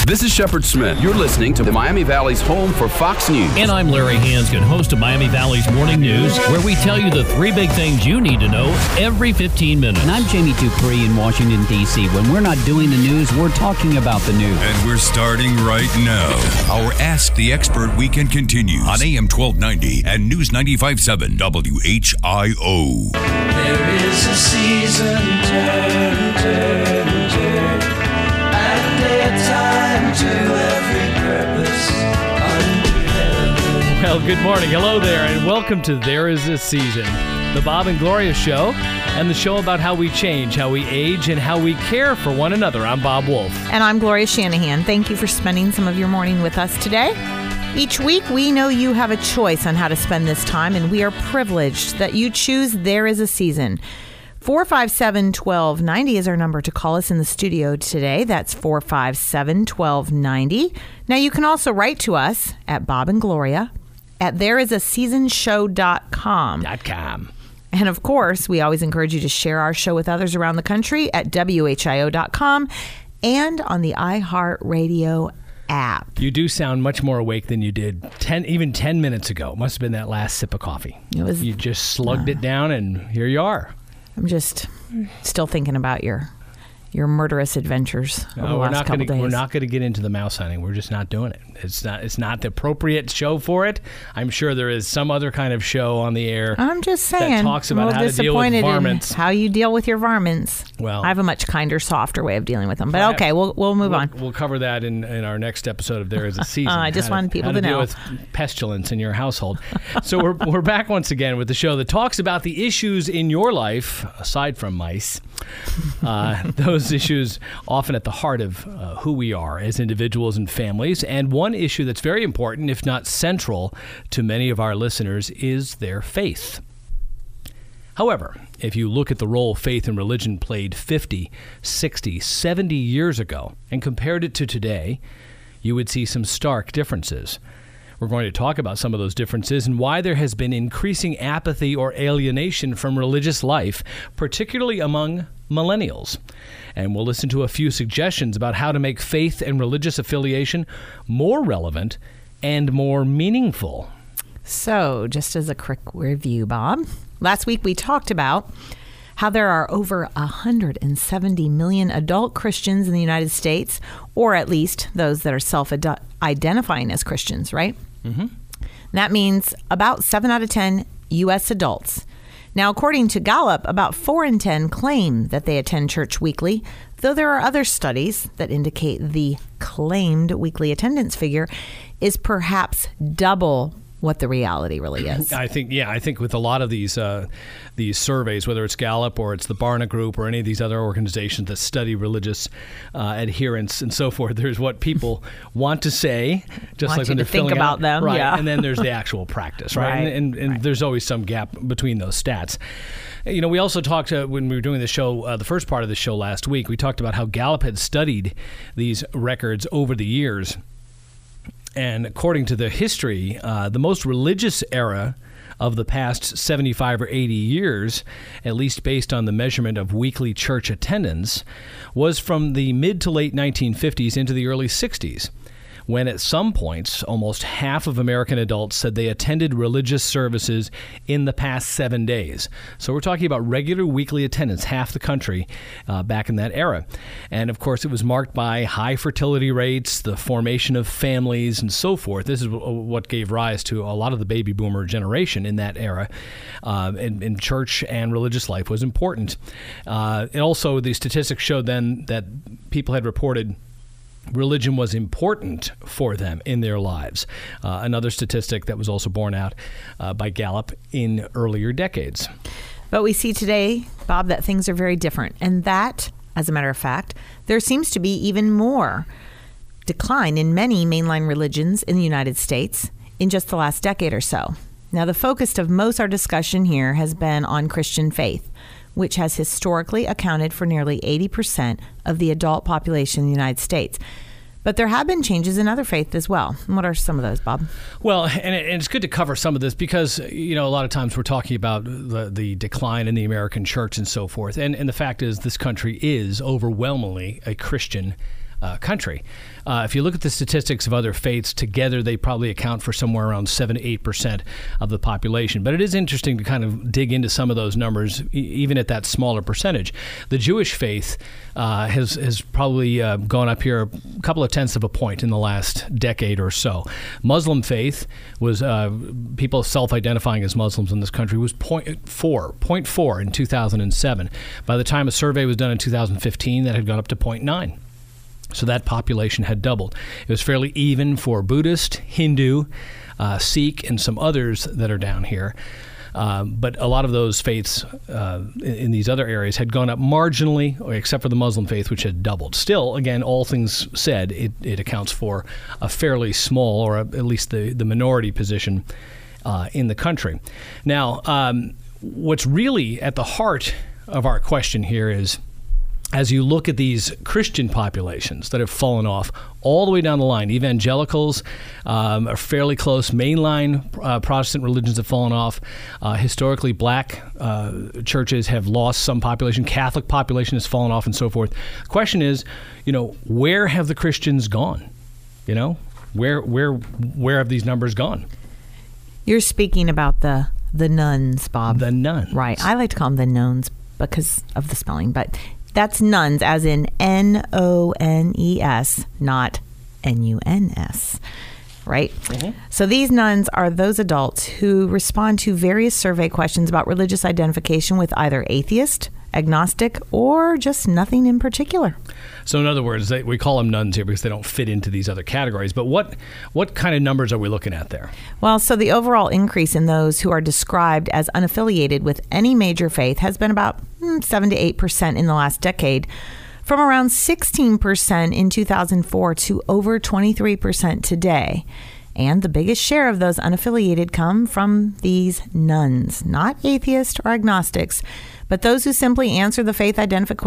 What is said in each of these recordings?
This is Shepard Smith. You're listening to the Miami Valley's home for Fox News. And I'm Larry Hanskin, host of Miami Valley's Morning News, where we tell you the three big things you need to know every 15 minutes. And I'm Jamie Dupree in Washington, D.C. When we're not doing the news, we're talking about the news. And we're starting right now. Our Ask the Expert weekend continues on AM 1290 and News 95.7 WHIO. There is a season, turn, and a time to every purpose under heaven. Well, good morning. Hello there, and welcome to There Is a Season, the Bob and Gloria Show, and the show about how we change, how we age, and how we care for one another. I'm Bob Wolf. And I'm Gloria Shanahan. Thank you for spending some of your morning with us today. Each week, we know you have a choice on how to spend this time, and we are privileged that you choose There Is a Season. 457-1290 is our number to call us in the studio today. That's 457-1290. Now, you can also write to us at Bob and Gloria at thereisasseasonshow.com. And of course, we always encourage you to share our show with others around the country at WHIO.com and on the iHeartRadio app. You do sound much more awake than you did 10 minutes ago. Must have been that last sip of coffee. You just slugged it down, and here you are. I'm just still thinking about your murderous adventures over the last couple days. We're not going to get into the mouse hunting. We're just not doing it. It's not the appropriate show for it. I'm sure there is some other kind of show on the air. I'm just saying. That talks about how to deal with varmints. How you deal with your varmints. Well, I have a much kinder, softer way of dealing with them. But okay, we'll move on. We'll cover that in our next episode of There Is a Season. I just wanted people to know. Deal with pestilence in your household. So we're back once again with the show that talks about the issues in your life, aside from mice. Those issues often at the heart of who we are as individuals and families. And one issue that's very important, if not central, to many of our listeners is their faith. However, if you look at the role faith and religion played 50, 60, 70 years ago and compared it to today, you would see some stark differences. We're going to talk about some of those differences and why there has been increasing apathy or alienation from religious life, particularly among millennials. And we'll listen to a few suggestions about how to make faith and religious affiliation more relevant and more meaningful. So, just as a quick review, Bob, last week we talked about how there are over 170 million adult Christians in the United States, or at least those that are self-identifying as Christians, right? Mm-hmm. That means about 7 out of 10 U.S. adults. Now, according to Gallup, about 4 in 10 claim that they attend church weekly, though there are other studies that indicate the claimed weekly attendance figure is perhaps double what the reality really is. I think with a lot of these surveys, whether it's Gallup or it's the Barna Group or any of these other organizations that study religious adherence and so forth, there's what people want to say, just like when they're think filling about out, them, right? yeah. And then there's the actual practice, right? And there's always some gap between those stats. You know, we also talked when we were doing the show, the first part of the show last week, we talked about how Gallup had studied these records over the years. And according to the history, the most religious era of the past 75 or 80 years, at least based on the measurement of weekly church attendance, was from the mid to late 1950s into the early 60s, when at some points, almost half of American adults said they attended religious services in the past 7 days. So we're talking about regular weekly attendance, half the country back in that era. And of course, it was marked by high fertility rates, the formation of families, and so forth. This is what gave rise to a lot of the baby boomer generation in that era. And church and religious life was important. And also, the statistics showed then that people had reported religion was important for them in their lives. Another statistic that was also borne out by Gallup in earlier decades. But we see today, Bob, that things are very different. And that, as a matter of fact, there seems to be even more decline in many mainline religions in the United States in just the last decade or so. Now, the focus of most of our discussion here has been on Christian faith, which has historically accounted for nearly 80% of the adult population in the United States. But there have been changes in other faiths as well. And what are some of those, Bob? Well, and it's good to cover some of this because, you know, a lot of times we're talking about the decline in the American church and so forth. And the fact is this country is overwhelmingly a Christian country. If you look at the statistics of other faiths together, they probably account for somewhere around 7 to 8% of the population. But it is interesting to kind of dig into some of those numbers, even at that smaller percentage. The Jewish faith has probably gone up here a couple of tenths of a point in the last decade or so. Muslim faith was, people self-identifying as Muslims in this country, was 0.4 in 2007. By the time a survey was done in 2015, that had gone up to 0.9. So that population had doubled. It was fairly even for Buddhist, Hindu, Sikh, and some others that are down here. But a lot of those faiths in these other areas had gone up marginally, except for the Muslim faith, which had doubled. Still, again, all things said, it accounts for a fairly small, or at least the minority position in the country. Now, what's really at the heart of our question here is, as you look at these Christian populations that have fallen off all the way down the line, evangelicals are fairly close. Mainline Protestant religions have fallen off. Historically, black churches have lost some population. Catholic population has fallen off, and so forth. The question is, where have the Christians gone? Where have these numbers gone? You're speaking about the nuns, Bob. The nuns. Right. I like to call them the nuns because of the spelling, but that's nuns, as in N-O-N-E-S, not N-U-N-S, right? Mm-hmm. So these nuns are those adults who respond to various survey questions about religious identification with either atheist, agnostic, or just nothing in particular. So in other words, we call them nuns here because they don't fit into these other categories. But what kind of numbers are we looking at there? Well, so the overall increase in those who are described as unaffiliated with any major faith has been about 7 to 8% in the last decade, from around 16% in 2004 to over 23% today. And the biggest share of those unaffiliated come from these nuns, not atheists or agnostics, but those who simply answer the faith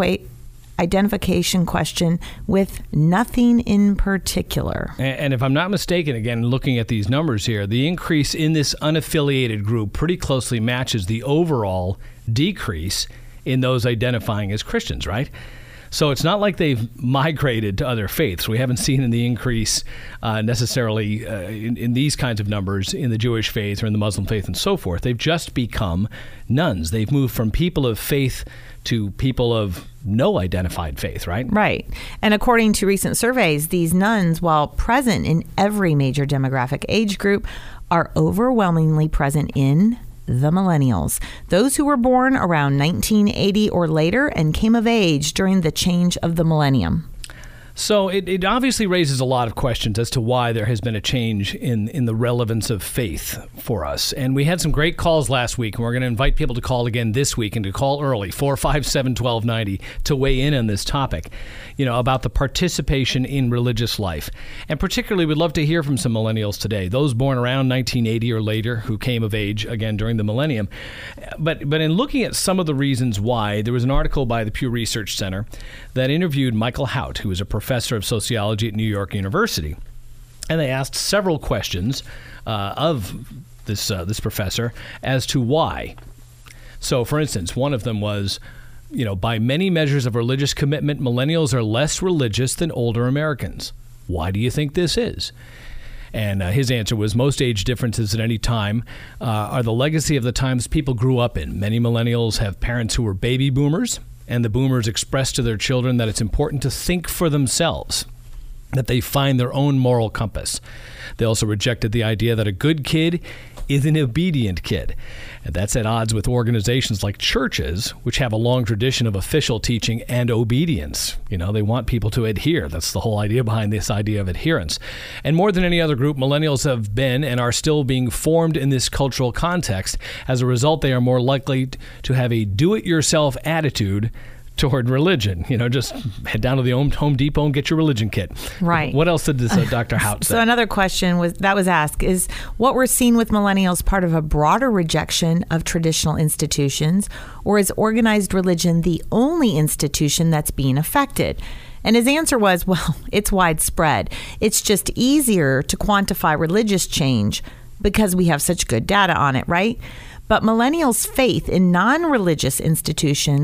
identification question with nothing in particular. And if I'm not mistaken, again, looking at these numbers here, the increase in this unaffiliated group pretty closely matches the overall decrease in those identifying as Christians, right? So it's not like they've migrated to other faiths. We haven't seen the increase necessarily in these kinds of numbers in the Jewish faith or in the Muslim faith and so forth. They've just become nuns. They've moved from people of faith to people of no identified faith, right? Right. And according to recent surveys, these nuns, while present in every major demographic age group, are overwhelmingly present in the millennials, those who were born around 1980 or later and came of age during the change of the millennium. So it obviously raises a lot of questions as to why there has been a change in the relevance of faith for us. And we had some great calls last week, and we're going to invite people to call again this week and to call early, 457-1290, to weigh in on this topic, about the participation in religious life. And particularly, we'd love to hear from some millennials today, those born around 1980 or later who came of age, again, during the millennium. But in looking at some of the reasons why, there was an article by the Pew Research Center that interviewed Michael Hout, who is a professor of sociology at New York University. And they asked several questions of this professor as to why. So, for instance, one of them was, by many measures of religious commitment, millennials are less religious than older Americans. Why do you think this is? And his answer was, most age differences at any time are the legacy of the times people grew up in. Many millennials have parents who were baby boomers, and the boomers expressed to their children that it's important to think for themselves, that they find their own moral compass. They also rejected the idea that a good kid is an obedient kid. And that's at odds with organizations like churches, which have a long tradition of official teaching and obedience. They want people to adhere. That's the whole idea behind this idea of adherence. And more than any other group, millennials have been and are still being formed in this cultural context. As a result, they are more likely to have a do-it-yourself attitude toward religion. Just head down to the Home Depot and get your religion kit. Right. What else did this Dr. Hout say? So another question was asked is, what we're seeing with millennials part of a broader rejection of traditional institutions, or is organized religion the only institution that's being affected? And his answer was, well, it's widespread. It's just easier to quantify religious change because we have such good data on it, right? But millennials' faith in non-religious institutions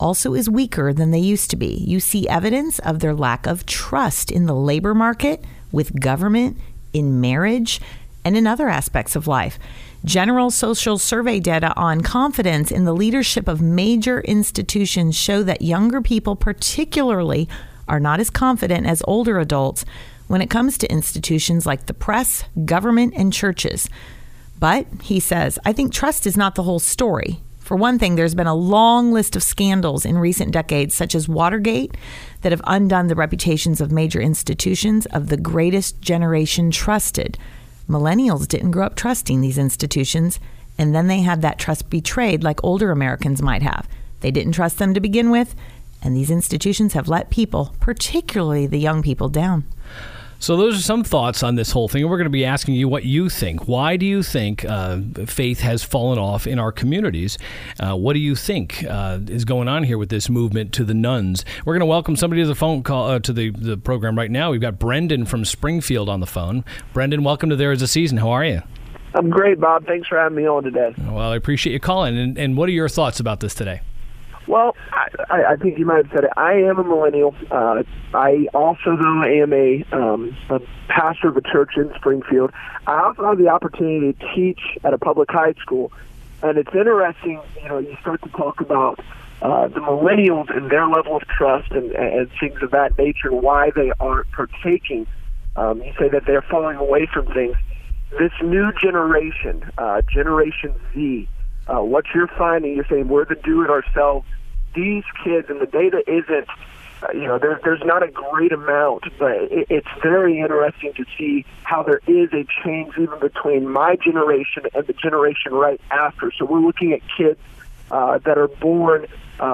also is weaker than they used to be. You see evidence of their lack of trust in the labor market, with government, in marriage, and in other aspects of life. General social survey data on confidence in the leadership of major institutions show that younger people particularly are not as confident as older adults when it comes to institutions like the press, government, and churches. But, he says, I think trust is not the whole story. For one thing, there's been a long list of scandals in recent decades, such as Watergate, that have undone the reputations of major institutions of the greatest generation trusted. Millennials didn't grow up trusting these institutions, and then they had that trust betrayed like older Americans might have. They didn't trust them to begin with, and these institutions have let people, particularly the young people, down. So those are some thoughts on this whole thing. We're going to be asking you what you think. Why do you think faith has fallen off in our communities? What do you think is going on here with this movement to the nuns? We're going to welcome somebody to the phone call to the program right now. We've got Brendan from Springfield on the phone. Brendan, welcome to There Is a Season. How are you? I'm great, Bob. Thanks for having me on today. Well, I appreciate you calling. And what are your thoughts about this today? Well, I think you might have said it. I am a millennial. I also, though, am a pastor of a church in Springfield. I also have the opportunity to teach at a public high school. And it's interesting, you start to talk about the millennials and their level of trust and things of that nature, and why they aren't partaking. You say that they're falling away from things. This new generation, Generation Z, what you're finding, you're saying we're the do-it-ourselves. These kids, and the data isn't, there's not a great amount, but it's very interesting to see how there is a change even between my generation and the generation right after. So we're looking at kids that are born,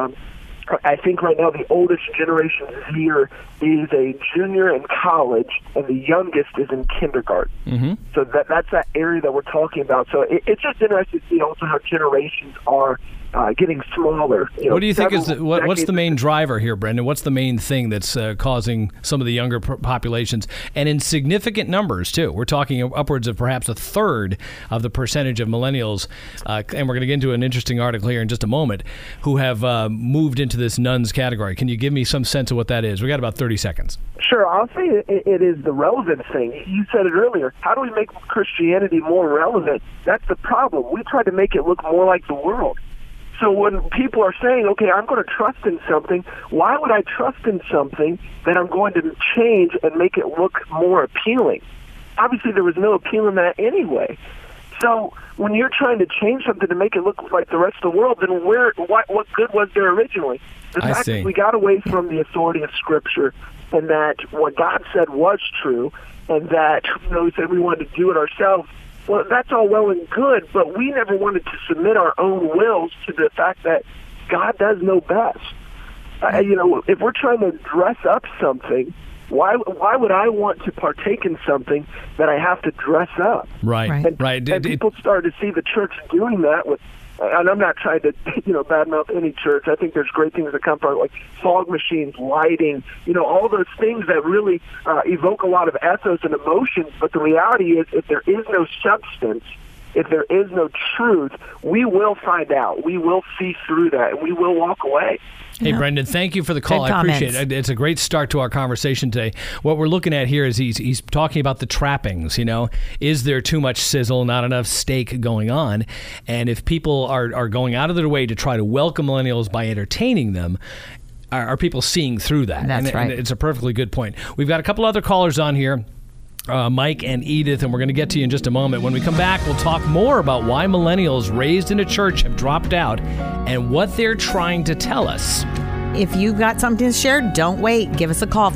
I think right now the oldest generation here is a junior in college, and the youngest is in kindergarten. Mm-hmm. So that's that area that we're talking about. So it's just interesting to see also how generations are getting smaller. What do you think is what's the main driver here, Brendan? What's the main thing that's causing some of the younger populations, and in significant numbers too? We're talking upwards of perhaps a third of the percentage of millennials, and we're going to get into an interesting article here in just a moment, who have moved into this nuns category. Can you give me some sense of what that is? We got about 30 seconds. Sure, I'll say it is the relevant thing. You said it earlier. How do we make Christianity more relevant? That's the problem. We try to make it look more like the world. So when people are saying, okay, I'm going to trust in something, why would I trust in something that I'm going to change and make it look more appealing? Obviously, there was no appeal in that anyway. So when you're trying to change something to make it look like the rest of the world, then what good was there originally? The fact is we got away from the authority of Scripture, and that what God said was true, and that we said we wanted to do it ourselves. Well, that's all well and good, but we never wanted to submit our own wills to the fact that God does know best. If we're trying to dress up something, why would I want to partake in something that I have to dress up? Right. And people started to see the church doing that with, and I'm not trying to, badmouth any church. I think there's great things that come from it, like fog machines, lighting, all those things that really evoke a lot of ethos and emotions. But the reality is, if there is no substance, if there is no truth, we will find out. We will see through that, and we will walk away. Hey, Brendan, thank you for the call. I appreciate it. It's a great start to our conversation today. What we're looking at here is he's talking about the trappings, Is there too much sizzle, not enough steak going on? And if people are going out of their way to try to welcome millennials by entertaining them, are people seeing through that? That's right. And it's a perfectly good point. We've got a couple other callers on here. Mike and Edith, and we're going to get to you in just a moment. When we come back, we'll talk more about why millennials raised in a church have dropped out and what they're trying to tell us. If you've got something to share, don't wait. Give us a call,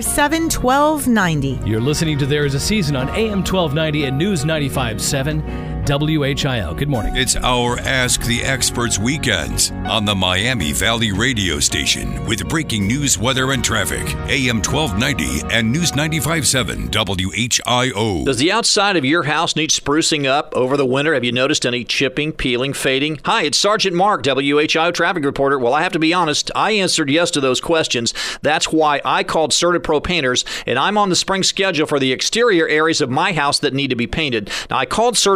457-1290. You're listening to There Is a Season on AM 1290 and News 95.7. WHIO. Good morning. It's our Ask the Experts weekends on the Miami Valley radio station with breaking news, weather, and traffic. AM 1290 and News 95.7 WHIO. Does the outside of your house need sprucing up over the winter? Have you noticed any chipping, peeling, fading? Hi, it's Sergeant Mark, WHIO traffic reporter. Well, I have to be honest, I answered yes to those questions. That's why I called CertaPro Painters, and I'm on the spring schedule for the exterior areas of my house that need to be painted. Now, I called CertaPro Painters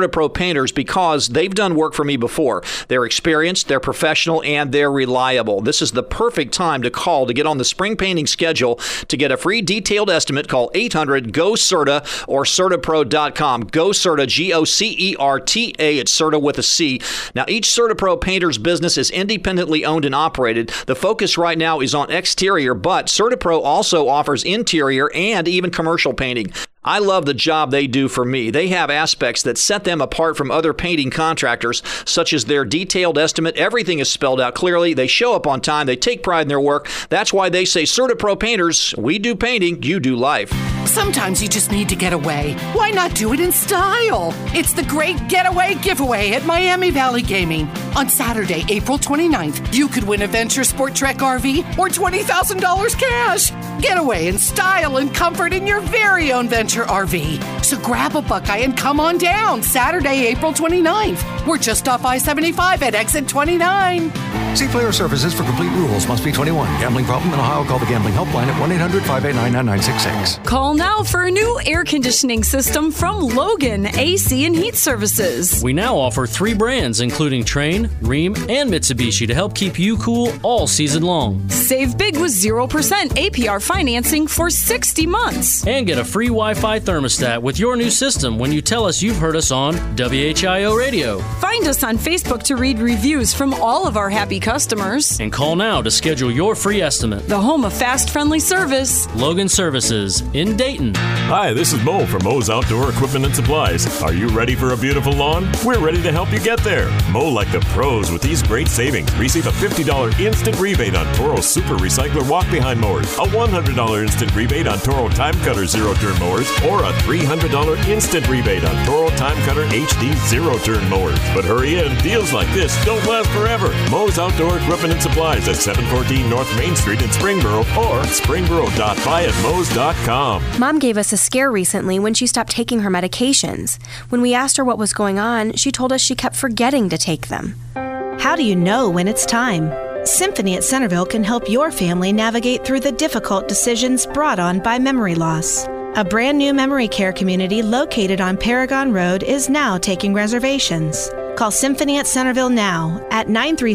Painters because they've done work for me before. They're experienced, they're professional, and they're reliable. This is the perfect time to call to get on the spring painting schedule. To get a free detailed estimate, call 800-GO-CERTA or CERTAPro.com. Go-CERTA, G-O-C-E-R-T-A. It's CERTA with a C. Now, each CERTAPro painter's business is independently owned and operated. The focus right now is on exterior, but CERTAPro also offers interior and even commercial painting. I love the job they do for me. They have aspects that set them apart from other painting contractors, such as their detailed estimate. Everything is spelled out clearly. They show up on time. They take pride in their work. That's why they say, CERTAPro Painters, we do painting, you do life. Sometimes you just need to get away. Why not do it in style? It's the Great Getaway Giveaway at Miami Valley Gaming. On Saturday, April 29th, you could win a Venture Sport Trek RV or $20,000 cash. Get away in style and comfort in your very own Venture RV. So grab a Buckeye and come on down Saturday, April 29th. We're just off I-75 at exit 29. See Player Services for complete rules. Must be 21. Gambling problem in Ohio? Call the Gambling Helpline at 1-800-589-9966. Call now for a new air conditioning system from Logan AC and Heat Services. We now offer 3 brands, including Trane, Rheem, and Mitsubishi, to help keep you cool all season long. Save big with 0% APR financing for 60 months. And get a free Wi-Fi thermostat with your new system when you tell us you've heard us on WHIO Radio. Find us on Facebook to read reviews from all of our happy customers. And call now to schedule your free estimate. The home of fast, friendly service. Logan Services in Dayton. Hi, this is Mo from Mo's Outdoor Equipment and Supplies. Are you ready for a beautiful lawn? We're ready to help you get there. Mow like the pros with these great savings. Receive a $50 instant rebate on Toro Super Recycler walk-behind mowers, a $100 instant rebate on Toro Time Cutter zero-turn mowers, or a $300 instant rebate on Toro Time Cutter HD zero-turn mowers. But hurry in, deals like this don't last forever. Mo's Outdoor Equipment and Supplies at 714 North Main Street in Springboro or springboro.buyatmos.com. Mom gave us a scare recently when she stopped taking her medications. When we asked her what was going on, she told us she kept forgetting to take them. How do you know when it's time? Symphony at Centerville can help your family navigate through the difficult decisions brought on by memory loss. A brand new memory care community located on Paragon Road is now taking reservations. Call Symphony at Centerville now at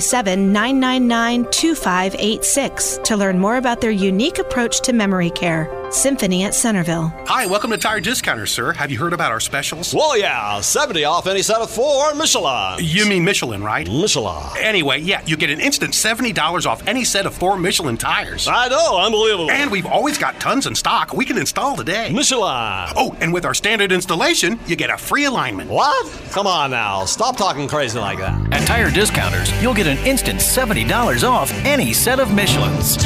937-999-2586 to learn more about their unique approach to memory care. Symphony at Centerville. Hi, welcome to Tire Discounters, sir. Have you heard about our specials? Well, yeah, 70 off any set of 4 Michelin. You mean Michelin, right? Michelin. Anyway, yeah, you get an instant $70 off any set of 4 Michelin tires. I know, unbelievable. And we've always got tons in stock. We can install today. Michelin. Oh, and with our standard installation, you get a free alignment. What? Come on now, stop talking crazy like that. At Tire Discounters, you'll get an instant $70 off any set of Michelins.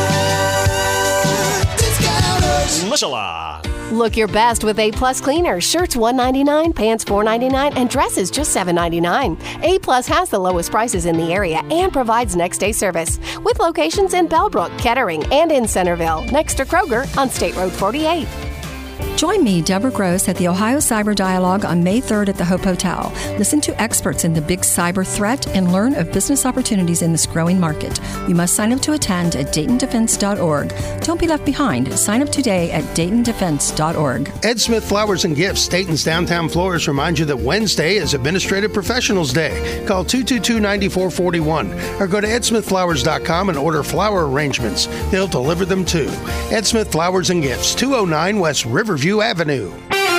Michelin. Look your best with A-Plus Cleaners. Shirts $199, pants $499, and dresses just $7.99. A-Plus has the lowest prices in the area and provides next-day service with locations in Bellbrook, Kettering, and in Centerville, next to Kroger on State Road 48. Join me, Deborah Gross, at the Ohio Cyber Dialogue on May 3rd at the Hope Hotel. Listen to experts in the big cyber threat and learn of business opportunities in this growing market. You must sign up to attend at DaytonDefense.org. Don't be left behind. Sign up today at DaytonDefense.org. Ed Smith Flowers and Gifts, Dayton's downtown florist, remind you that Wednesday is Administrative Professionals Day. Call 222-9441 or go to edsmithflowers.com and order flower arrangements. They'll deliver them too. Ed Smith Flowers and Gifts, 209 West Riverview Avenue.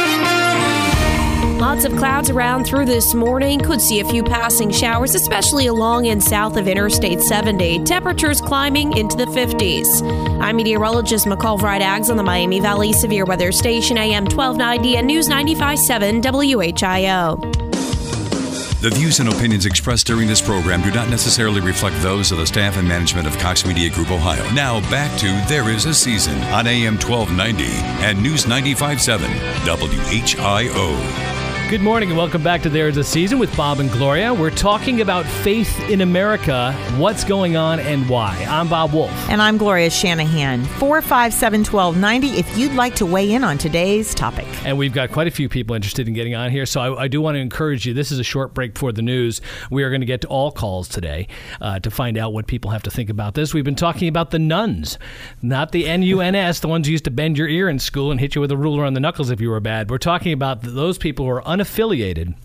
Lots of clouds around through this morning. Could see a few passing showers, especially along and south of Interstate 70. Temperatures climbing into the 50s. I'm meteorologist McCall Vrydags on the Miami Valley Severe Weather Station, AM 1290 and News 95.7 WHIO. The views and opinions expressed during this program do not necessarily reflect those of the staff and management of Cox Media Group Ohio. Now back to There Is a Season on AM 1290 and News 95.7 WHIO. Good morning and welcome back to There Is a Season with Bob and Gloria. We're talking about faith in America, what's going on and why. I'm Bob Wolf. And I'm Gloria Shanahan. 457-1290 if you'd like to weigh in on today's topic. And we've got quite a few people interested in getting on here, so I do want to encourage you. This is a short break before the news. We are going to get to all calls today to find out what people have to think about this. We've been talking about the nuns, not the N-U-N-S, the ones who used to bend your ear in school and hit you with a ruler on the knuckles if you were bad. We're talking about those people who are unaffiliated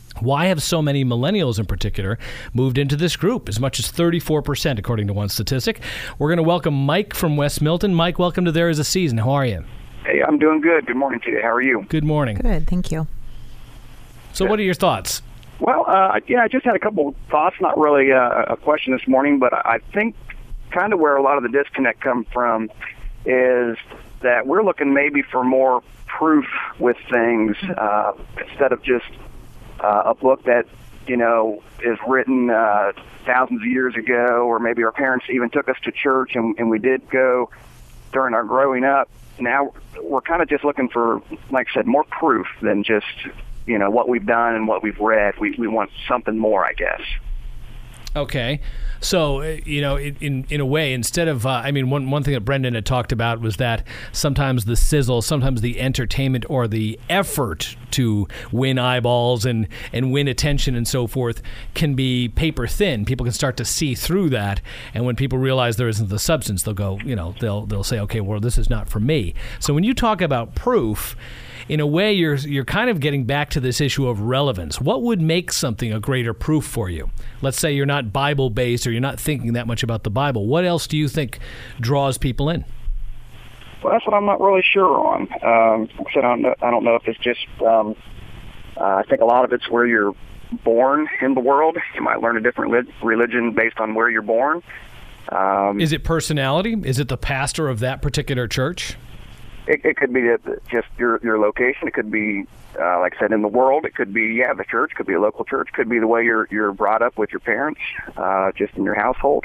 Why have so many millennials in particular moved into this group? As much as 34%, according to one statistic. We're going to welcome Mike from West Milton. Mike, welcome to There Is a Season. How are you? Hey, I'm doing good. Good morning to you. How are you? Good morning. Good, thank you. So what are your thoughts? Well, I just had a couple thoughts, not really a question this morning, but I think kind of where a lot of the disconnect comes from is that we're looking maybe for more proof with things instead of just a book that, is written thousands of years ago, or maybe our parents even took us to church and we did go during our growing up. Now we're kind of just looking for, like I said, more proof than just, what we've done and what we've read. We want something more, I guess. Okay. So, in a way, instead of, one thing that Brendan had talked about was that sometimes the sizzle, sometimes the entertainment or the effort to win eyeballs and win attention and so forth can be paper thin. People can start to see through that. And when people realize there isn't the substance, they'll go, they'll say, okay, well, this is not for me. So when you talk about proof, in a way, you're kind of getting back to this issue of relevance. What would make something a greater proof for you? Let's say you're not Bible-based or you're not thinking that much about the Bible. What else do you think draws people in? Well, that's what I'm not really sure on. I don't know if it's just, I think a lot of it's where you're born in the world. You might learn a different religion based on where you're born. Is it personality? Is it the pastor of that particular church? It could be just your location. It could be, like I said, in the world. It could be, the church. It could be a local church. It could be the way you're brought up with your parents, just in your household.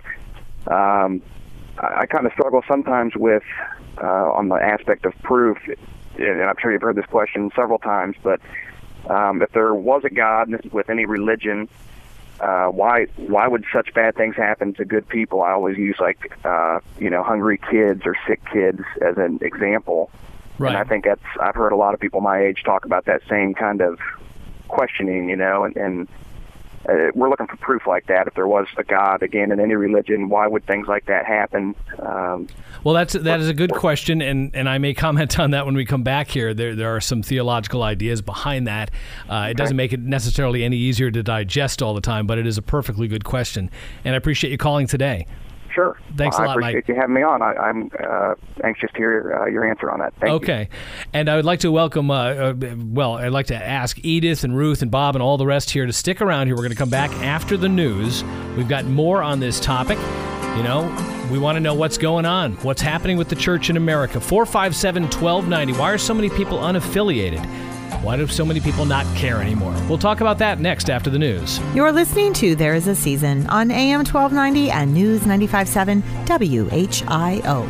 I kind of struggle sometimes with, on the aspect of proof, and I'm sure you've heard this question several times, but if there was a God with any religion, why would such bad things happen to good people? I always use hungry kids or sick kids as an example. Right. And I think I've heard a lot of people my age talk about that same kind of questioning, and we're looking for proof like that. If there was a God, again, in any religion, why would things like that happen? Well, that is a good question, and I may comment on that when we come back here. There are some theological ideas behind that. It doesn't make it necessarily any easier to digest all the time, but it is a perfectly good question, and I appreciate you calling today. Sure. Thanks a lot, Mike. I appreciate you having me on. I'm anxious to hear your answer on that. Thank you. Okay. And I would like to welcome, I'd like to ask Edith and Ruth and Bob and all the rest here to stick around here. We're going to come back after the news. We've got more on this topic. We want to know what's going on, what's happening with the church in America. 457-1290. Why are so many people unaffiliated? Why do so many people not care anymore? We'll talk about that next after the news. You're listening to There Is a Season on AM 1290 and News 95.7 WHIO.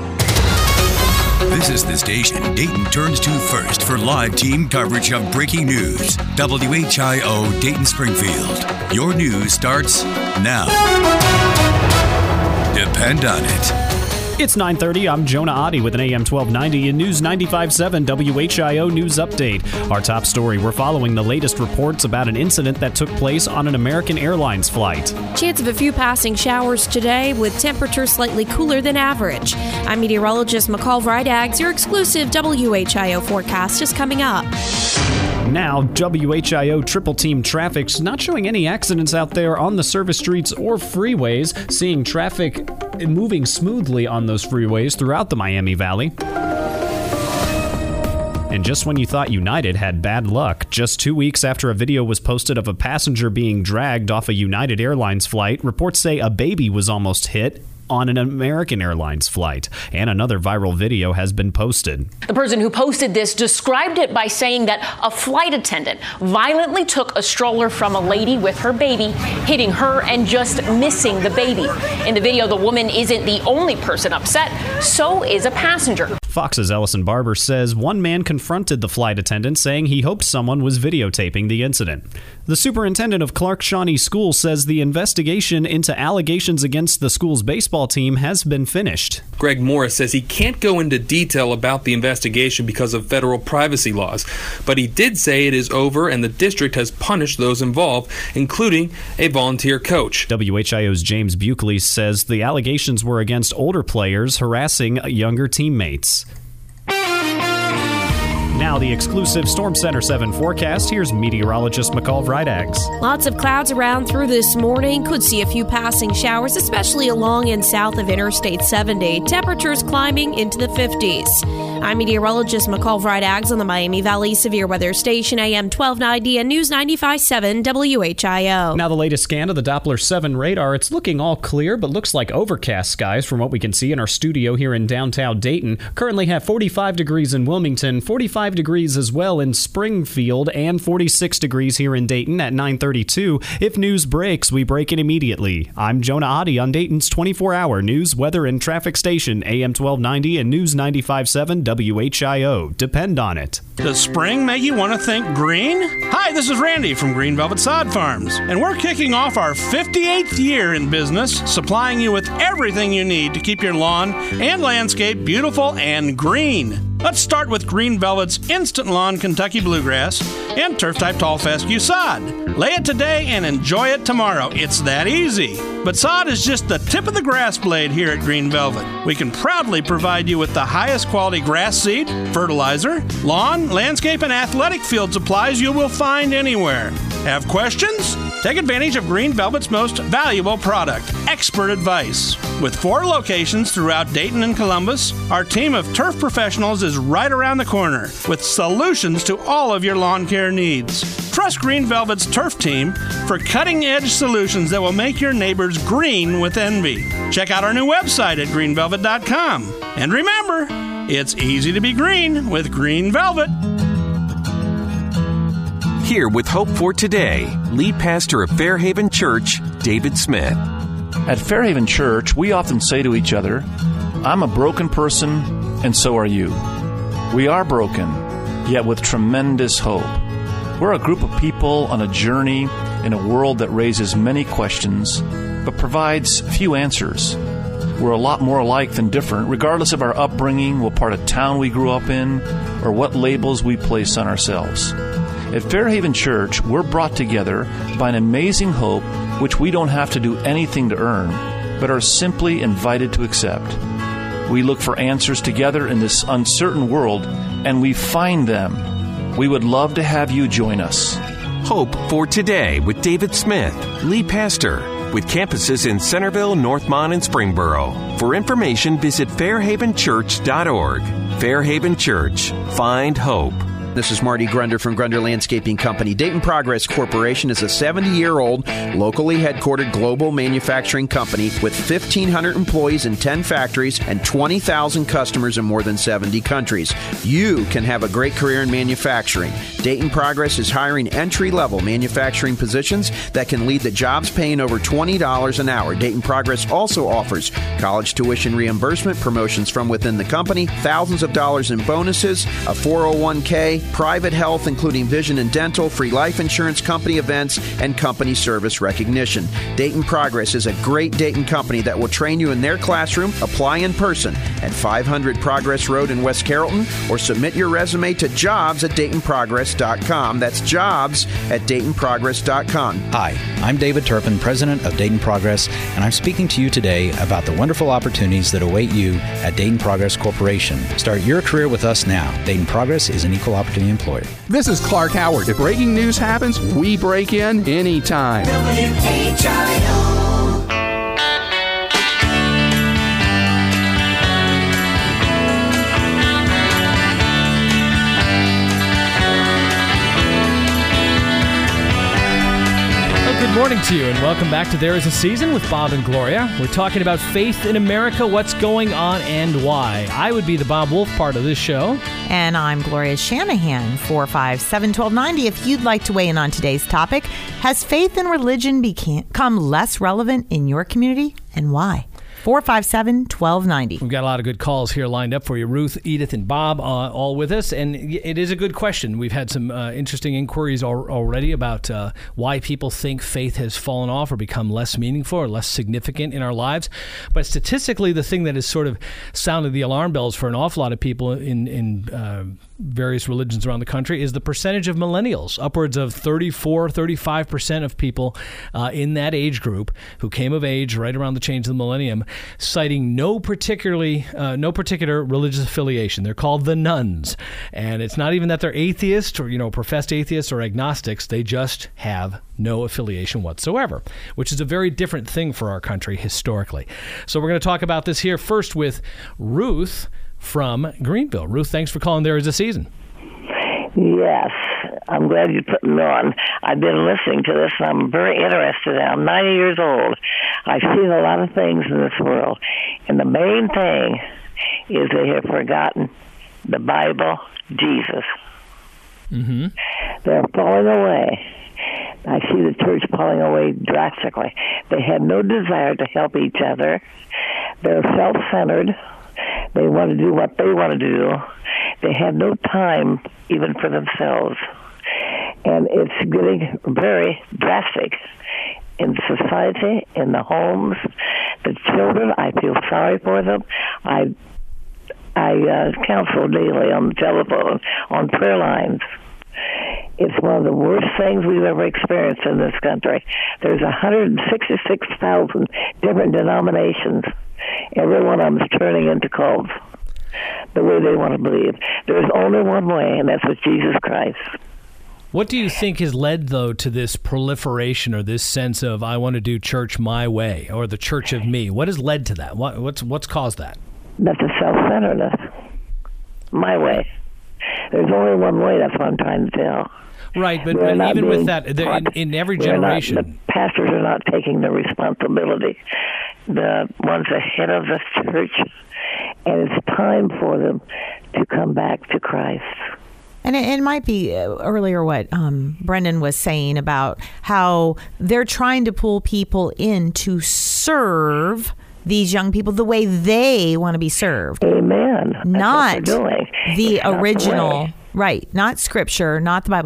This is the station Dayton turns to first for live team coverage of breaking news. WHIO Dayton Springfield. Your news starts now. Depend on it. It's 9:30. I'm Jonah Oddie with an AM 1290 and News 95.7 WHIO News Update. Our top story, we're following the latest reports about an incident that took place on an American Airlines flight. Chance of a few passing showers today with temperatures slightly cooler than average. I'm meteorologist McCall Vrydags. Your exclusive WHIO forecast is coming up. Now, WHIO Triple Team Traffic's not showing any accidents out there on the service streets or freeways, seeing traffic moving smoothly on those freeways throughout the Miami Valley. And just when you thought United had bad luck, just 2 weeks after a video was posted of a passenger being dragged off a United Airlines flight, reports say a baby was almost hit on an American Airlines flight, and another viral video has been posted. The person who posted this described it by saying that a flight attendant violently took a stroller from a lady with her baby, hitting her and just missing the baby. In the video, the woman isn't the only person upset, so is a passenger. Fox's Ellison Barber says one man confronted the flight attendant, saying he hoped someone was videotaping the incident. The superintendent of Clark Shawnee School says the investigation into allegations against the school's baseball team has been finished. Greg Morris says he can't go into detail about the investigation because of federal privacy laws, but he did say it is over and the district has punished those involved, including a volunteer coach. WHIO's James Buckley says the allegations were against older players harassing younger teammates. Now Now, the exclusive Storm Center 7 forecast. Here's meteorologist McCall Vrydaghs. Lots of clouds around through this morning. Could see a few passing showers, especially along and south of Interstate 70. Temperatures climbing into the 50s. I'm meteorologist McCall Vrydaghs on the Miami Valley Severe Weather Station, AM 1290 and News 95.7 WHIO. Now, the latest scan of the Doppler 7 radar. It's looking all clear, but looks like overcast skies from what we can see in our studio here in downtown Dayton. Currently have 45 degrees in Wilmington, 45 degrees as well in Springfield, and 46 degrees here in Dayton at 9:32. If news breaks, we break it immediately. I'm Jonah Adi on Dayton's 24-hour news, weather, and traffic station, AM 1290 and News 95.7 WHIO. Depend on it. Does spring make you want to think green? Hi, this is Randy from Green Velvet Sod Farms, and we're kicking off our 58th year in business, supplying you with everything you need to keep your lawn and landscape beautiful and green. Let's start with Green Velvet's Instant Lawn Kentucky Bluegrass and Turf Type Tall Fescue Sod. Lay it today and enjoy it tomorrow. It's that easy. But sod is just the tip of the grass blade here at Green Velvet. We can proudly provide you with the highest quality grass seed, fertilizer, lawn, landscape, and athletic field supplies you will find anywhere. Have questions? Take advantage of Green Velvet's most valuable product, expert advice. With 4 locations throughout Dayton and Columbus, our team of turf professionals is right around the corner with solutions to all of your lawn care needs. Trust Green Velvet's turf team for cutting-edge solutions that will make your neighbors green with envy. Check out our new website at greenvelvet.com. And remember, it's easy to be green with Green Velvet. Here with Hope for Today, lead pastor of Fairhaven Church, David Smith. At Fairhaven Church, we often say to each other, I'm a broken person, and so are you. We are broken, yet with tremendous hope. We're a group of people on a journey in a world that raises many questions, but provides few answers. We're a lot more alike than different, regardless of our upbringing, what part of town we grew up in, or what labels we place on ourselves. At Fairhaven Church, we're brought together by an amazing hope which we don't have to do anything to earn, but are simply invited to accept. We look for answers together in this uncertain world, and we find them. We would love to have you join us. Hope for Today with David Smith, lead pastor, with campuses in Centerville, Northmont, and Springboro. For information, visit fairhavenchurch.org. Fairhaven Church. Find hope. This is Marty Grunder from Grunder Landscaping Company. Dayton Progress Corporation is a 70-year-old, locally headquartered global manufacturing company with 1,500 employees in 10 factories and 20,000 customers in more than 70 countries. You can have a great career in manufacturing. Dayton Progress is hiring entry-level manufacturing positions that can lead to jobs paying over $20 an hour. Dayton Progress also offers college tuition reimbursement, promotions from within the company, thousands of dollars in bonuses, a 401k, private health, including vision and dental, free life insurance, company events, and company service recognition. Dayton Progress is a great Dayton company that will train you in their classroom. Apply in person at 500 Progress Road in West Carrollton, or submit your resume to jobs@DaytonProgress.com. That's jobs@DaytonProgress.com. Hi, I'm David Turpin, president of Dayton Progress, and I'm speaking to you today about the wonderful opportunities that await you at Dayton Progress Corporation. Start your career with us now. Dayton Progress is an equal opportunity employer. This is Clark Howard. If breaking news happens, we break in anytime. WHIO. Good morning to you, and welcome back to There Is a Season with Bob and Gloria. We're talking about faith in America, what's going on, and why. I would be the Bob Wolf part of this show. And I'm Gloria Shanahan, 457-1290. If you'd like to weigh in on today's topic, has faith in religion become less relevant in your community, and why? 457-1290. We've got a lot of good calls here lined up for you. Ruth, Edith, and Bob all with us. And it is a good question. We've had some interesting inquiries already about why people think faith has fallen off or become less meaningful or less significant in our lives. But statistically, the thing that has sort of sounded the alarm bells for an awful lot of people in various religions around the country is the percentage of millennials. Upwards of 35% of people in that age group who came of age right around the change of the millennium, citing no particular religious affiliation. They're called the nuns. And it's not even that they're atheists or, professed atheists or agnostics. They just have no affiliation whatsoever, which is a very different thing for our country historically. So we're going to talk about this here first with Ruth from Greenville. Ruth, thanks for calling There Is a Season. Yes, I'm glad you put me on. I've been listening to this, and I'm very interested. I'm 90 years old. I've seen a lot of things in this world, and the main thing is they have forgotten the Bible, Jesus. Mm-hmm. They're falling away. I see the church falling away drastically. They have no desire to help each other. They're self-centered. They want to do what they want to do. They have no time even for themselves. And it's getting very drastic in society, in the homes. The children, I feel sorry for them. I counsel daily on the telephone, on prayer lines. It's one of the worst things we've ever experienced in this country. There's 166,000 different denominations. Every one of them is turning into cults the way they want to believe. There's only one way, and that's with Jesus Christ. What do you think has led, though, to this proliferation or this sense of I want to do church my way or the church of me? What has led to that? What's caused that? That's a self-centeredness. My way. There's only one way, that's what I'm trying to tell. Right, but even with that, in every generation... the pastors are not taking the responsibility. The ones ahead of the church, and it's time for them to come back to Christ. And it might be earlier what Brendan was saying about how they're trying to pull people in to serve these young people the way they want to be served. Amen. Not the original, right? Not Scripture, not the Bible.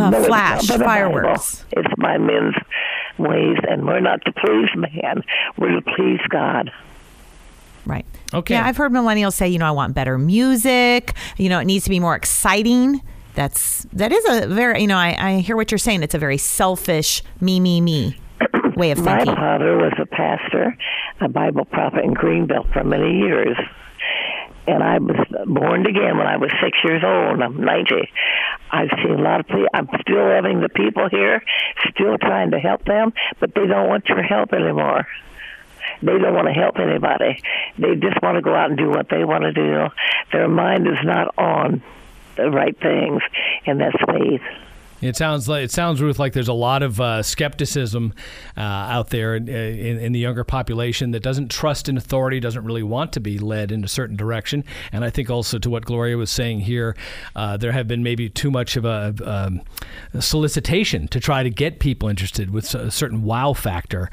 Fireworks. It's by men's ways, and we're not to please man. We're to please God. Right. Okay. Yeah, I've heard millennials say, I want better music. It needs to be more exciting. That is a very, I hear what you're saying. It's a very selfish me way of thinking. My father was a pastor, a Bible prophet in Greenville for many years. And I was born again when I was 6 years old. I'm 90. I've seen a lot of people. I'm still loving the people here, still trying to help them, but they don't want your help anymore. They don't want to help anybody. They just want to go out and do what they want to do. Their mind is not on the right things, and that's faith. It sounds, Ruth, like there's a lot of skepticism out there in the younger population that doesn't trust in authority, doesn't really want to be led in a certain direction. And I think also to what Gloria was saying here, there have been maybe too much of a solicitation to try to get people interested with a certain wow factor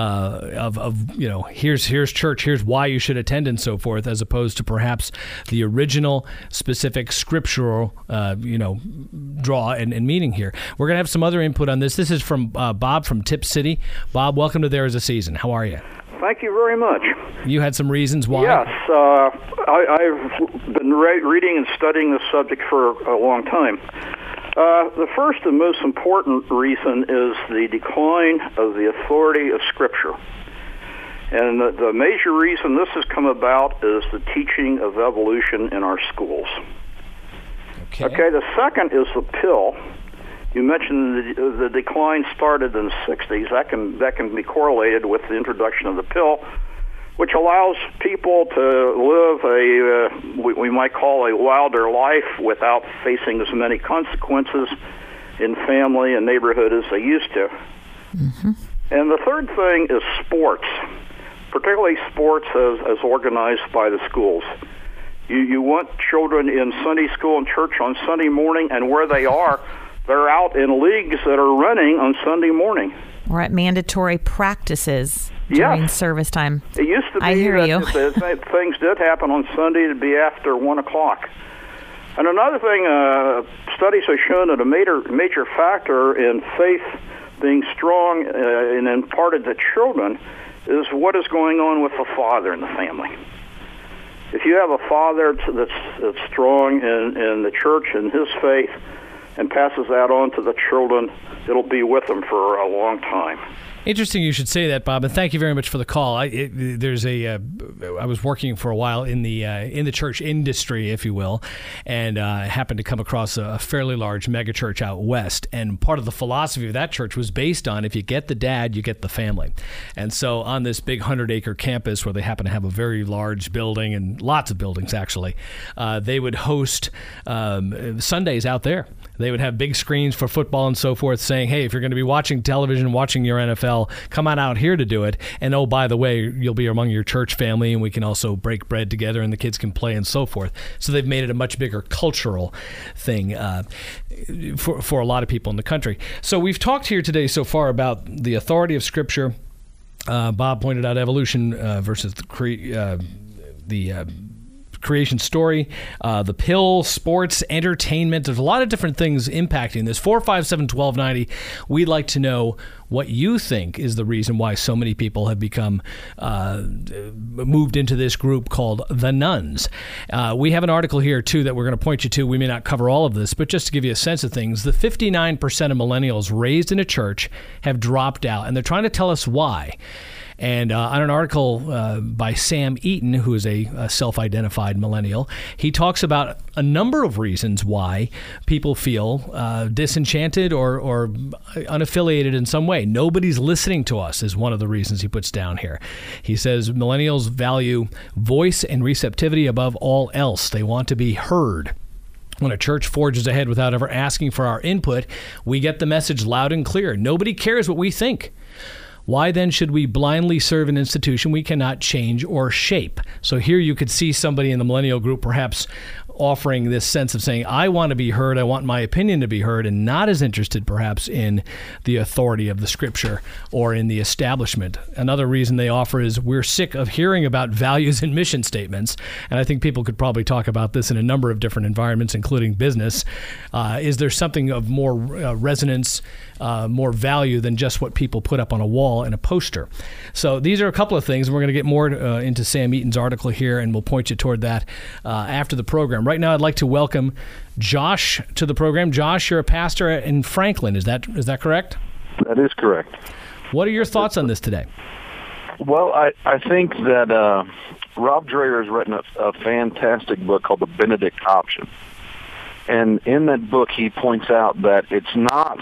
here's church, here's why you should attend and so forth, as opposed to perhaps the original specific scriptural, draw and meaning here. We're going to have some other input on this. This is from Bob from Tip City. Bob, welcome to There Is a Season. How are you? Thank you very much. You had some reasons why? Yes. I've been reading and studying this subject for a long time. The first and most important reason is the decline of the authority of Scripture. And the major reason this has come about is the teaching of evolution in our schools. Okay, the second is the pill. You mentioned the decline started in the 60s. That can be correlated with the introduction of the pill, which allows people to live we might call a wilder life without facing as many consequences in family and neighborhood as they used to. Mm-hmm. And the third thing is sports, particularly sports as organized by the schools. You want children in Sunday school and church on Sunday morning, and where they are, they're out in leagues that are running on Sunday morning. Or at mandatory practices during service time. It used to be I hear you. that things did happen on Sunday to be after 1 o'clock. And another thing, studies have shown that a major factor in faith being strong and imparted to children is what is going on with the father in the family. if you have a father that's strong in the church and his faith and passes that on to the children, it'll be with them for a long time. Interesting you should say that, Bob, and thank you very much for the call. I was working for a while in the church industry, if you will, and happened to come across a fairly large megachurch out west. And part of the philosophy of that church was based on, if you get the dad, you get the family. And so on this big 100-acre campus where they happen to have a very large building and lots of buildings, actually, they would host Sundays out there. They would have big screens for football and so forth saying, hey, if you're going to be watching television, watching your NFL, come on out here to do it. And oh, by the way, you'll be among your church family, and we can also break bread together and the kids can play and so forth. So they've made it a much bigger cultural thing for a lot of people in the country. So we've talked here today so far about the authority of Scripture. Bob pointed out evolution versus the creation story, the pill, sports, entertainment. There's a lot of different things impacting this. 457-1290. We'd like to know what you think is the reason why so many people have become moved into this group called the Nones. We have an article here, too, that we're going to point you to. We may not cover all of this, but just to give you a sense of things, the 59% of millennials raised in a church have dropped out, and they're trying to tell us why. And on an article by Sam Eaton, who is a self-identified millennial, he talks about a number of reasons why people feel disenchanted or unaffiliated in some way. Nobody's listening to us is one of the reasons he puts down here. He says millennials value voice and receptivity above all else. They want to be heard. When a church forges ahead without ever asking for our input, we get the message loud and clear. Nobody cares what we think. Why then should we blindly serve an institution we cannot change or shape? So here you could see somebody in the millennial group perhaps offering this sense of saying, I want to be heard, I want my opinion to be heard, and not as interested perhaps in the authority of the Scripture or in the establishment. Another reason they offer is we're sick of hearing about values and mission statements, and I think people could probably talk about this in a number of different environments, including business. Is there something of more resonance, more value than just what people put up on a wall and a poster? So these are a couple of things, and we're going to get more into Sam Eaton's article here, and we'll point you toward that after the program. Right now, I'd like to welcome Josh to the program. Josh, you're a pastor in Franklin. Is that correct? That is correct. What are your thoughts on this today? Well, I think that Rob Dreher has written a fantastic book called The Benedict Option. And in that book, he points out that it's not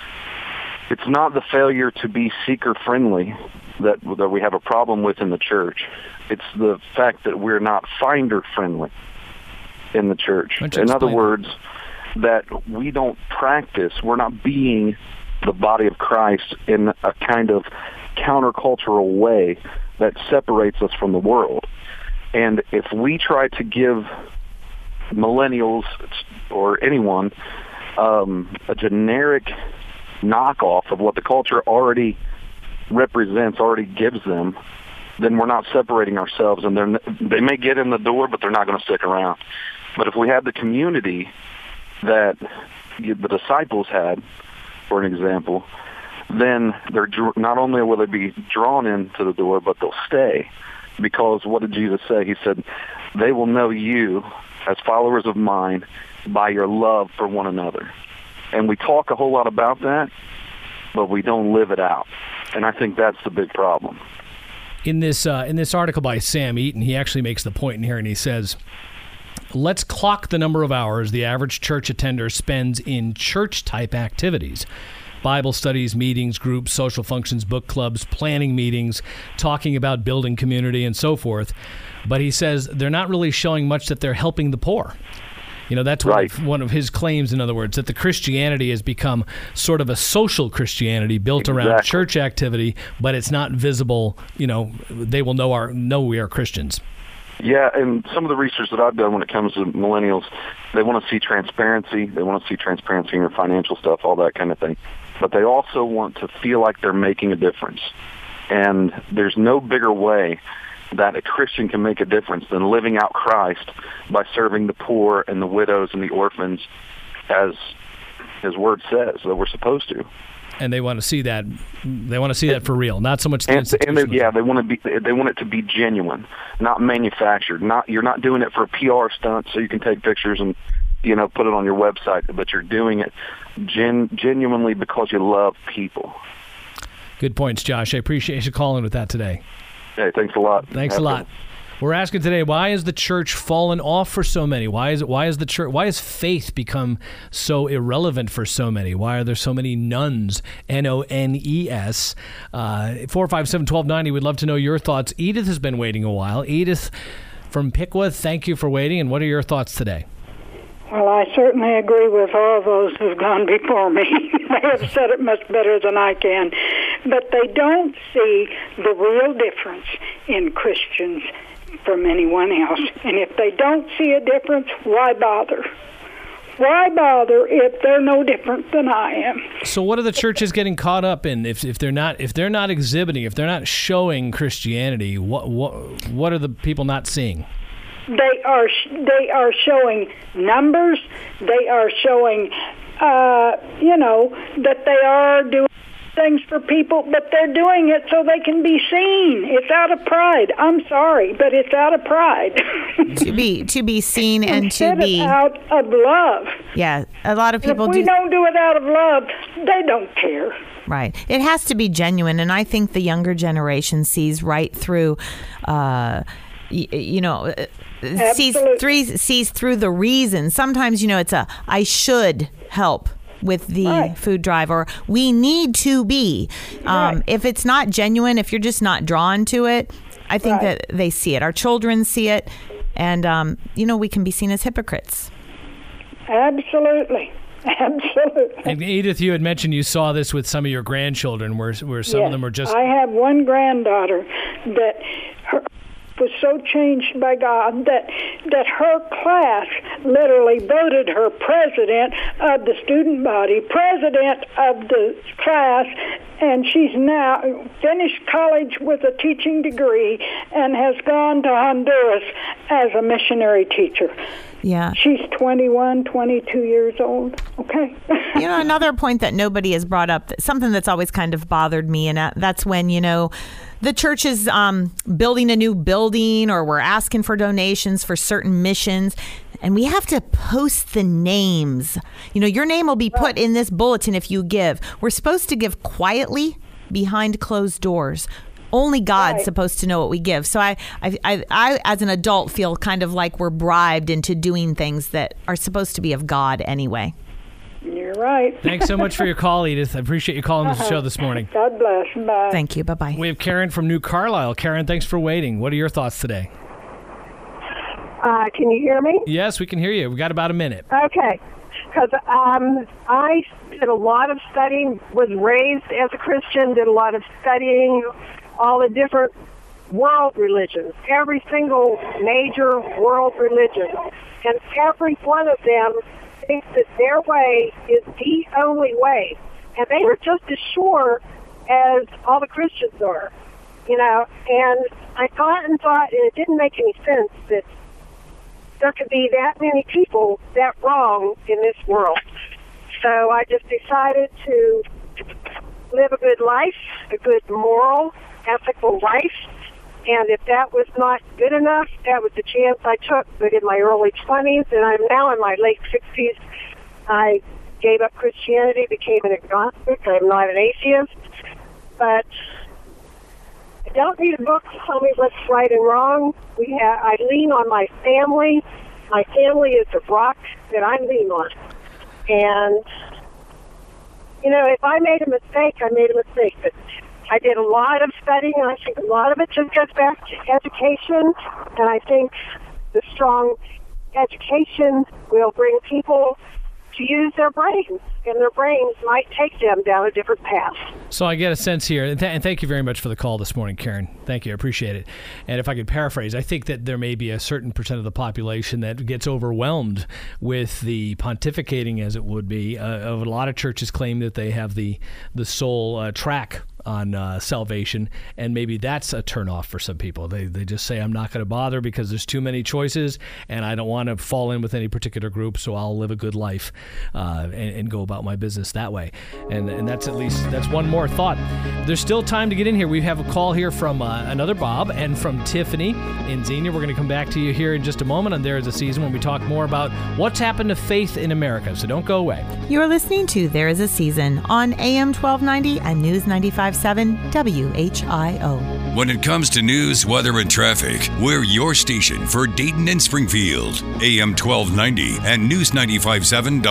the failure to be seeker-friendly that we have a problem with in the church. It's the fact that we're not finder-friendly in the church. In other words, that we don't practice, we're not being the body of Christ in a kind of countercultural way that separates us from the world. And if we try to give millennials or anyone a generic knockoff of what the culture already represents, already gives them, then we're not separating ourselves, and they may get in the door, but they're not going to stick around. But if we have the community that the disciples had, for an example, then they're not only will they be drawn into the door, but they'll stay. Because what did Jesus say? He said, they will know you as followers of mine by your love for one another. And we talk a whole lot about that, but we don't live it out. And I think that's the big problem. In this article by Sam Eaton, he actually makes the point in here, and he says, let's clock the number of hours the average church attender spends in church-type activities. Bible studies, meetings, groups, social functions, book clubs, planning meetings, talking about building community, and so forth. But he says they're not really showing much that they're helping the poor. You know, that's right. one of his claims, in other words, that the Christianity has become sort of a social Christianity built around church activity, but it's not visible. You know, they will know we are Christians. Yeah, and some of the research that I've done when it comes to millennials, they want to see transparency. They want to see transparency in your financial stuff, all that kind of thing. But they also want to feel like they're making a difference. And there's no bigger way that a Christian can make a difference than living out Christ by serving the poor and the widows and the orphans, as his word says that we're supposed to. And they want to see that. They want to see that for real, not so much the institutional. They want it to be genuine, not manufactured. You're not doing it for a PR stunt so you can take pictures and put it on your website, but you're doing it genuinely because you love people. Good points, Josh. I appreciate you calling with that today. Hey, thanks a lot. Thanks a lot. We're asking today, why has the church fallen off for so many? Why has faith become so irrelevant for so many? Why are there so many nuns? N-O-N-E-S. 457-1290. We'd love to know your thoughts. Edith has been waiting a while. Edith from Pickwa, thank you for waiting. And what are your thoughts today? Well, I certainly agree with all those who've gone before me. They have said it much better than I can. But they don't see the real difference in Christians from anyone else. And if they don't see a difference, why bother? Why bother if they're no different than I am? So what are the churches getting caught up in if they're not exhibiting, if they're not showing Christianity? What are the people not seeing? They are showing numbers. They are showing that they are doing things for people, but they're doing it so they can be seen. It's out of pride. I'm sorry, but it's out of pride. to be seen and to be out of love. Yeah, a lot of people if we don't do it out of love, they don't care. Right. It has to be genuine, and I think the younger generation sees right through sees through the reason. Sometimes, it's I should help with the food drive, or we need to be. If it's not genuine, if you're just not drawn to it, I think that they see it. Our children see it, and, we can be seen as hypocrites. Absolutely. Absolutely. And Edith, you had mentioned you saw this with some of your grandchildren, where some of them were just... I have one granddaughter that was so changed by God that her class literally voted her president of the student body, president of the class, and she's now finished college with a teaching degree and has gone to Honduras as a missionary teacher. Yeah. She's 21, 22 years old. Okay. Another point that nobody has brought up, something that's always kind of bothered me, and that's when, the church is building a new building, or we're asking for donations for certain missions, and we have to post the names. Your name will be put in this bulletin if you give. We're supposed to give quietly behind closed doors. Only God's supposed to know what we give. So I, as an adult, feel kind of like we're bribed into doing things that are supposed to be of God anyway. You're right. Thanks so much for your call, Edith. I appreciate you calling the show this morning. God bless. Bye. Thank you. Bye-bye. We have Karen from New Carlisle. Karen, thanks for waiting. What are your thoughts today? Can you hear me? Yes, we can hear you. We got about a minute. Okay. Because I did a lot of studying, was raised as a Christian, did a lot of studying all the different world religions, every single major world religion. And every one of them thinks that their way is the only way. And they are just as sure as all the Christians are, And I thought, and it didn't make any sense that there could be that many people that wrong in this world. So I just decided to live a good life, a good moral, ethical life. And if that was not good enough, that was the chance I took. But in my early 20s, and I'm now in my late 60s, I gave up Christianity, became an agnostic. I'm not an atheist. But I don't need a book to tell me what's right and wrong. I lean on my family. My family is the rock that I lean on. And, if I made a mistake, I made a mistake. But I did a lot of studying, and I think a lot of it just goes back to education. And I think the strong education will bring people to use their brains, and their brains might take them down a different path. So I get a sense here, and thank you very much for the call this morning, Karen. Thank you. I appreciate it. And if I could paraphrase, I think that there may be a certain percent of the population that gets overwhelmed with the pontificating, as it would be, of a lot of churches claim that they have the sole track salvation, and maybe that's a turnoff for some people. They just say, I'm not going to bother because there's too many choices, and I don't want to fall in with any particular group, so I'll live a good life and go about my business that way. And that's one more thought. There's still time to get in here. We have a call here from another Bob and from Tiffany in Xenia. We're going to come back to you here in just a moment on There Is a Season when we talk more about what's happened to faith in America, so don't go away. You're listening to There Is a Season on AM 1290 and News 95.7 WHIO. When it comes to news, weather, and traffic, we're your station for Dayton and Springfield. AM 1290 and News 95.7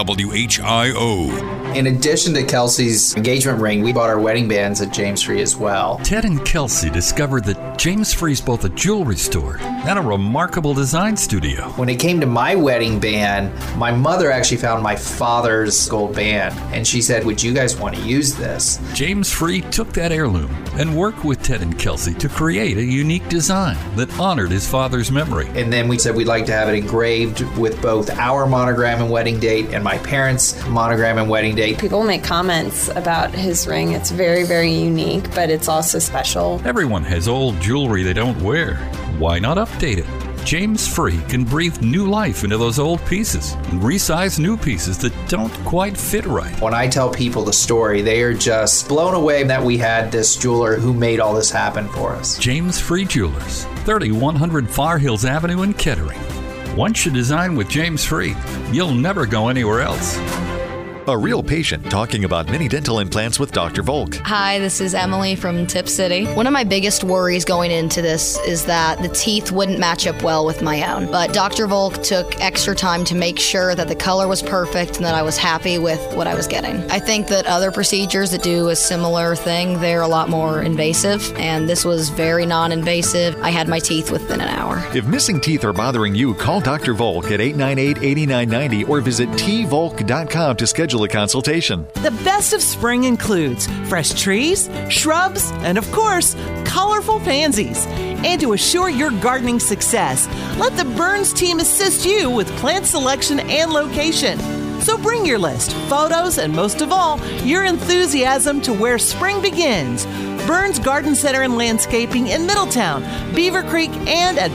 WHIO. In addition to Kelsey's engagement ring, we bought our wedding bands at James Free as well. Ted and Kelsey discovered that James Free is both a jewelry store and a remarkable design studio. When it came to my wedding band, my mother actually found my father's gold band, and she said, would you guys want to use this? James Free took that heirloom and worked with Ted and Kelsey to create a unique design that honored his father's memory. And then we said we'd like to have it engraved with both our monogram and wedding date and my parents' monogram and wedding date. People make comments about his ring. It's very, very unique, but it's also special. Everyone has old jewelry they don't wear. Why not update it? James Free can breathe new life into those old pieces and resize new pieces that don't quite fit right. When I tell people the story, they are just blown away that we had this jeweler who made all this happen for us. James Free Jewelers, 3100 Far Hills Avenue in Kettering. Once you design with James Free, you'll never go anywhere else. A real patient talking about mini dental implants with Dr. Volk. Hi, this is Emily from Tip City. One of my biggest worries going into this is that the teeth wouldn't match up well with my own. But Dr. Volk took extra time to make sure that the color was perfect and that I was happy with what I was getting. I think that other procedures that do a similar thing, they're a lot more invasive, and this was very non-invasive. I had my teeth within an hour. If missing teeth are bothering you, call Dr. Volk at 898-8990 or visit tvolk.com to schedule a consultation. The best of spring includes fresh trees, shrubs, and of course, colorful pansies. And to assure your gardening success, let the Burns team assist you with plant selection and location. So bring your list, photos, and most of all, your enthusiasm to where spring begins. Burns Garden Center and Landscaping in Middletown, Beaver Creek, and at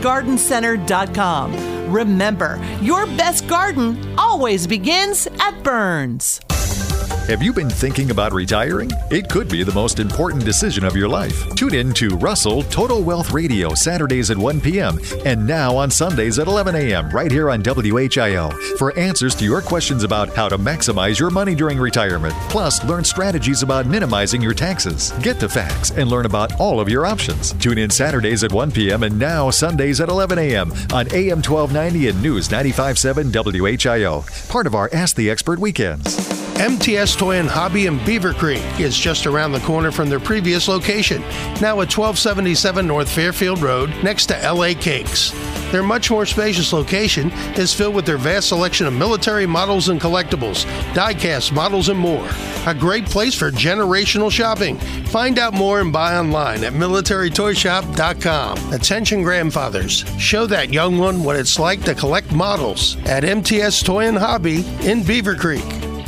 burnsgardencenter.com. Remember, your best garden always begins at Burns. Have you been thinking about retiring? It could be the most important decision of your life. Tune in to Russell Total Wealth Radio Saturdays at 1 p.m. and now on Sundays at 11 a.m. right here on WHIO for answers to your questions about how to maximize your money during retirement. Plus, learn strategies about minimizing your taxes. Get the facts and learn about all of your options. Tune in Saturdays at 1 p.m. and now Sundays at 11 a.m. on AM 1290 and News 95.7 WHIO. Part of our Ask the Expert weekends. MTS Toy and Hobby in Beaver Creek is just around the corner from their previous location, now at 1277 North Fairfield Road, next to LA Cakes. Their much more spacious location is filled with their vast selection of military models and collectibles, die-cast models, and more. A great place for generational shopping. Find out more and buy online at militarytoyshop.com. Attention grandfathers, show that young one what it's like to collect models at MTS Toy and Hobby in Beaver Creek.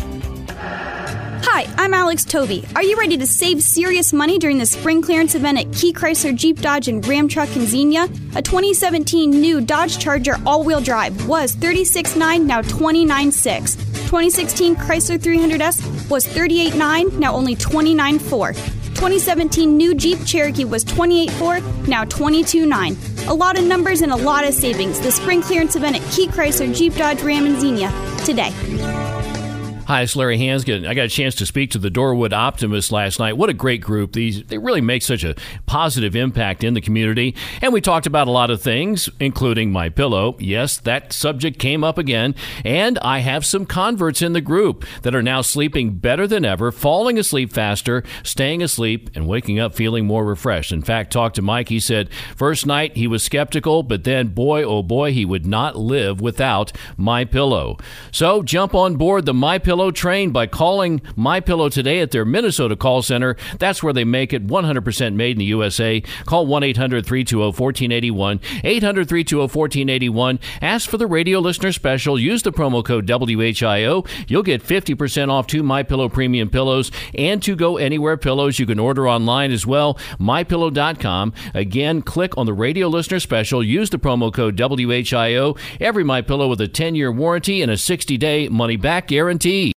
Hi, I'm Alex Toby. Are you ready to save serious money during the spring clearance event at Key Chrysler Jeep Dodge and Ram Truck in Xenia? A 2017 new Dodge Charger all-wheel drive was $36,900, now $29,600. 2016 Chrysler 300S was $38,900, now only $29,400. 2017 new Jeep Cherokee was $28,400, now $22,900. A lot of numbers and a lot of savings. The spring clearance event at Key Chrysler Jeep Dodge Ram in Xenia today. Hi, it's Larry Hansgen. I got a chance to speak to the Dorwood Optimists last night. What a great group. They really make such a positive impact in the community. And we talked about a lot of things, including MyPillow. Yes, that subject came up again. And I have some converts in the group that are now sleeping better than ever, falling asleep faster, staying asleep, and waking up feeling more refreshed. In fact, talked to Mike. He said first night he was skeptical, but then, boy, oh boy, he would not live without MyPillow. So jump on board the MyPillow MyPillow trained by calling MyPillow today at their Minnesota call center. That's where they make it 100% made in the USA. Call 1-800-320-1481, 800-320-1481. Ask for the radio listener special. Use the promo code WHIO. You'll get 50% off 2 MyPillow premium pillows and 2 Go Anywhere pillows. You can order online as well, MyPillow.com. Again, click on the radio listener special. Use the promo code WHIO. Every MyPillow with a 10-year warranty and a 60-day money-back guarantee.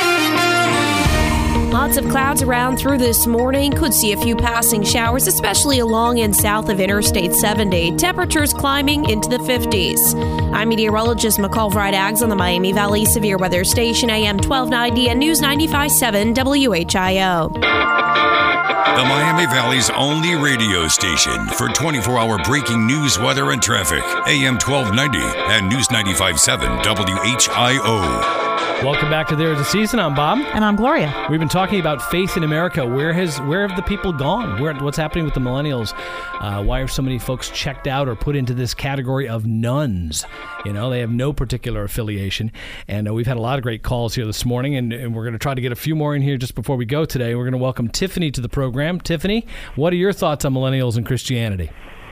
Lots of clouds around through this morning. Could see a few passing showers, especially along and south of Interstate 70. Temperatures climbing into the 50s. I'm meteorologist McCall Wright-Aggs on the Miami Valley Severe Weather Station, AM 1290 and News 95.7 WHIO. The Miami Valley's only radio station for 24-hour breaking news, weather, and traffic. AM 1290 and News 95.7 WHIO. Welcome back to There Is a Season. I'm Bob. And I'm Gloria. We've been talking about faith in America. Where have the people gone? What's happening with the millennials? Why are so many folks checked out or put into this category of nuns? You know, they have no particular affiliation. And we've had a lot of great calls here this morning, and we're going to try to get a few more in here just before we go today. We're going to welcome Tiffany to the program. Tiffany, what are your thoughts on millennials and Christianity?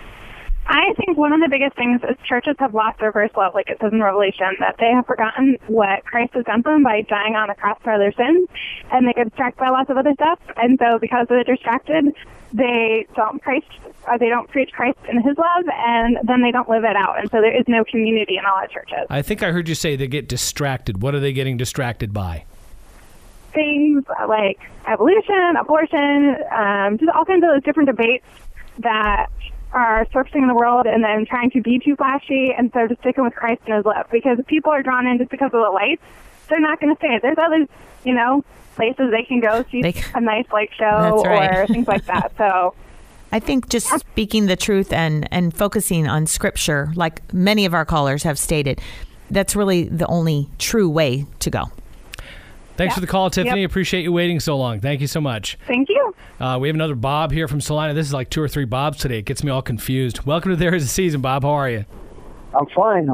I think one of the biggest things is churches have lost their first love, like it says in Revelation, that they have forgotten what Christ has done for them by dying on a cross for their sins, and they get distracted by lots of other stuff. And so because they're distracted, they don't preach Christ in his love, and then they don't live it out. And so there is no community in all our churches. I think I heard you say they get distracted. What are they getting distracted by? Things like evolution, abortion, just all kinds of those different debates that are surfacing in the world, and then trying to be too flashy, and so just sticking with Christ and his love. Because if people are drawn in just because of the lights, they're not going to stay. There's other, places they can go see a nice light show or things like that. So I think just speaking the truth and focusing on Scripture, like many of our callers have stated, that's really the only true way to go. Thanks for the call, Tiffany. Appreciate you waiting so long. Thank you so much. Thank you. We have another Bob here from Salina. This is like 2 or 3 Bobs today. It gets me all confused. Welcome to There Is a Season, Bob. How are you? I'm fine.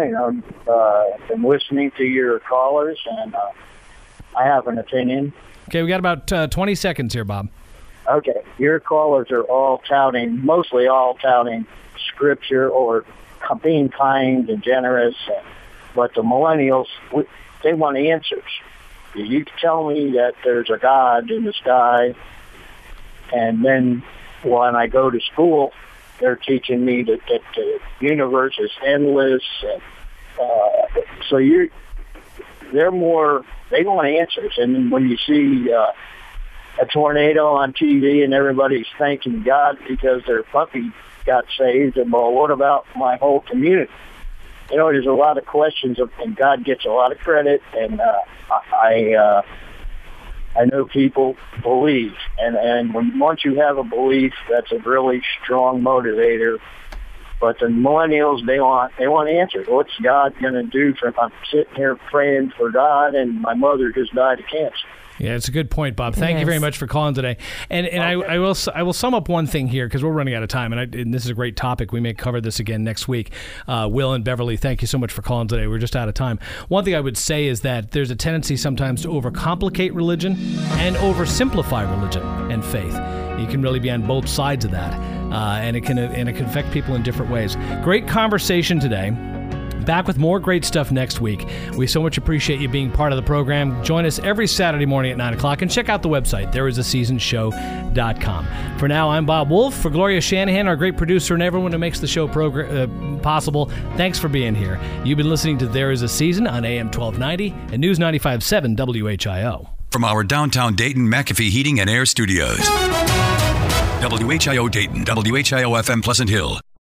I've been listening to your callers, and I have an opinion. Okay, we got about 20 seconds here, Bob. Okay. Your callers are mostly all touting Scripture or being kind and generous, but the millennials, they want answers. You tell me that there's a God in the sky, and then when I go to school, they're teaching me that the universe is endless. And, so they want answers. And when you see a tornado on TV and everybody's thanking God because their puppy got saved, and well, what about my whole community? There's a lot of questions, and God gets a lot of credit, and I know people believe, and once you have a belief, that's a really strong motivator. But the millennials, they want answers. What's God going to do? I'm sitting here praying for God, and my mother just died of cancer. Yeah, it's a good point, Bob. Thank you very much for calling today. And okay. I will sum up one thing here because we're running out of time, and this is a great topic. We may cover this again next week. Will and Beverly, thank you so much for calling today. We're just out of time. One thing I would say is that there's a tendency sometimes to overcomplicate religion and oversimplify religion and faith. You can really be on both sides of that, and it can affect people in different ways. Great conversation today. Back with more great stuff next week. We so much appreciate you being part of the program. Join us every Saturday morning at 9 o'clock and check out the website, thereisaseasonshow.com. For now, I'm Bob Wolf. For Gloria Shanahan, our great producer, and everyone who makes the show possible, thanks for being here. You've been listening to There Is a Season on AM 1290 and News 95.7 WHIO. From our downtown Dayton McAfee Heating and Air Studios. WHIO Dayton, WHIO FM Pleasant Hill.